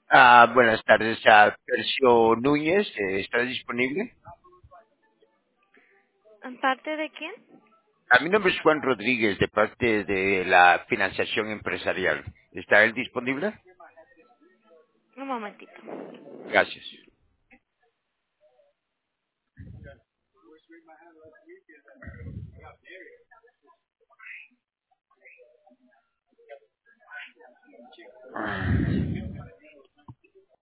Buenas tardes, Tercio Núñez, ¿está disponible? ¿En parte de quién? Mi nombre es Juan Rodríguez, de parte de la financiación empresarial. ¿Está él disponible? Un momentito. Gracias.